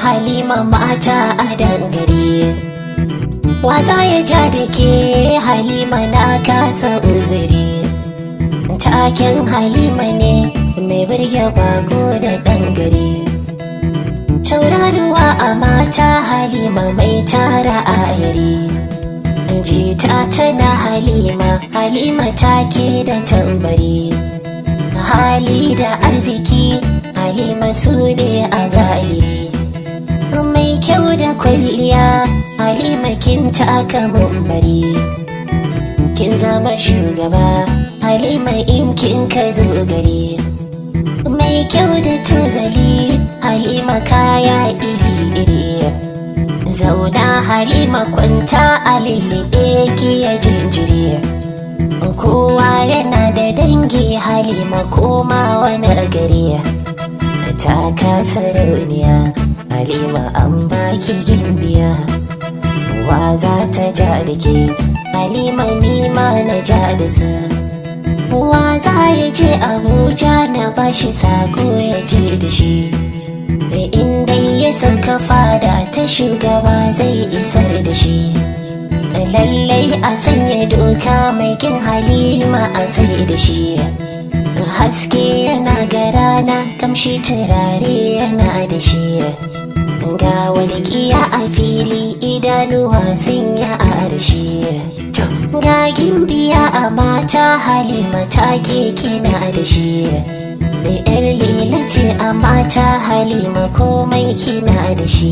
Halima mata a dangare. Waza ya ja da ke Halima na kasa uzuri. Taken Halima ne mai birge bako da dangare. Tauraruwa a mata Halima mai tara ayari. Jita tana Halima, Halima take da tambari. Hali da arziki Halima su ne a zahiri. Mai kyau da kwalliya Halima kin taka mumbari. Kin zama shugaba Halima in kin ka zo gari. Mai kyau da tozali Halima kaya iri-iri. Zauna Halima kwanta a lullube ki ya jinjiri. Kowa yana da dangi Halima koma wani gari. Ta kasa rauniya Halima an baki gimbiya. Wa za ta ja da ke Halima nima na ja da su. Wa za ya je Abuja na bashi sako ya je da shi. In dai ya sauka fada ta shugaba zai isar da shi. Lallai a sanya doka mai kin Halima a sai da shi. Haske yana ga rana kamshi turare yana da shi. Ga walƙiya a fili idanuwa sun yi arshi. Ga gimbiya a mata Halima take kina da shi. Mai yar lila ce a mata Halima komai kina da shi.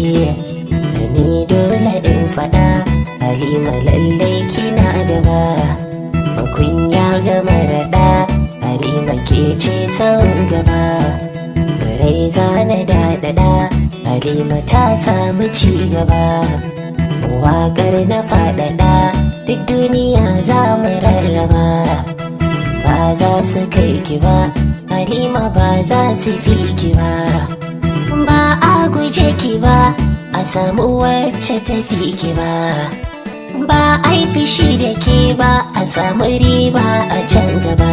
Ni dole in faɗa Halima lallai kina gaba. Kunya ga maraɗa Halima ke ce sauran gaba. Rai zana daɗaɗa Halima ta samu ci gaba. Waƙar na faɗaɗa duk duniya za mu rarraba. Ba za su kai ki ba Halima ba za su fi ki ba. Ba a guje ki ba a samu wacce ta fi ki ba. Ba a yi fishi da ke ba a samu riba a can gaba.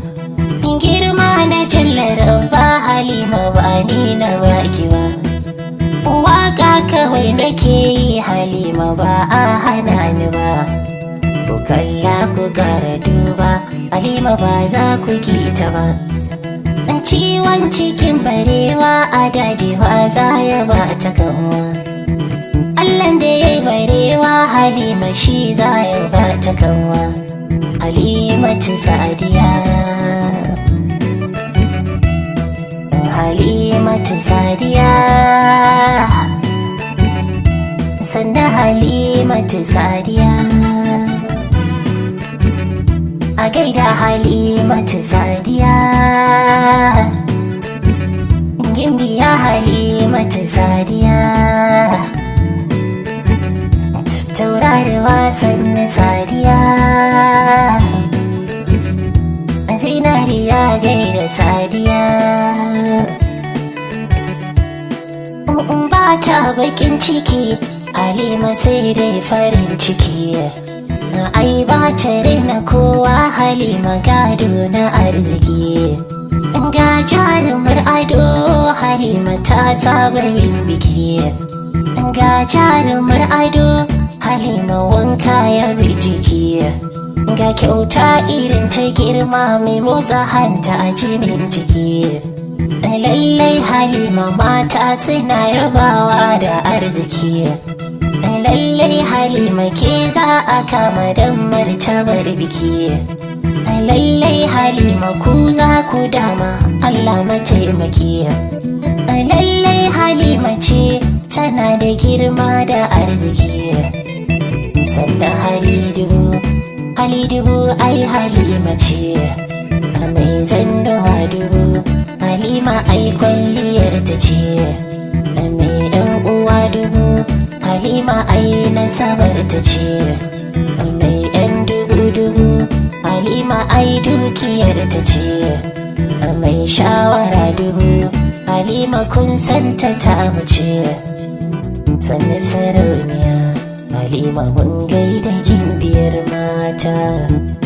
Girma na jallar ba Halima ba ni na baki ba. Waka kawai nake yi Halima ba a hana ni ba. Ku kalla ku gara duba Halima ba za ku kita ba. Ciwon cikin barewa a daji ba za ya ba ta kanwa. Allahn da ya yi barewa Halima shi za ya ba ta kanwa. Halimatu Sadiya, Halimatu Sadiya, sannan Halimatu Sadiya. A gaida Halimatu Sadiya, gimbiya Halimatu Sadiya. Tauraruwa sannan Sadiya, zinariya gaida Sadiya. Ba ta bakin ciki Halima sai dai farin ciki. Ai ba ta rena kowa Halima gado na arziki. Ga jarumar ado Halima ta saba yin biki. Ga jarumar ado Halima wanka ya bi jiki. Ga kyauta irin ta girma mai motsa hanta a jinin jiki. Lallai Halima mata suna yabawa da arziki. Lallai Halima ke za a kama don martabar biki. Lallai Halima ku za ku dama Allah mataimaki. Lallai Halima ce tana da girma da arziki. Sannan hali dubu ai Halima ce. A mai zannuwa dubu Halima ai kwalliyar ta ce. A mai ɗan uwa dubu Halima ai nasabar ta ce. A mai ɗan dubu Halima ai dukiyar ta ce. A mai shawara dubu Halima kun santa ta mace. Sannan sarauniya Halima mun gaida gimbiyar mata.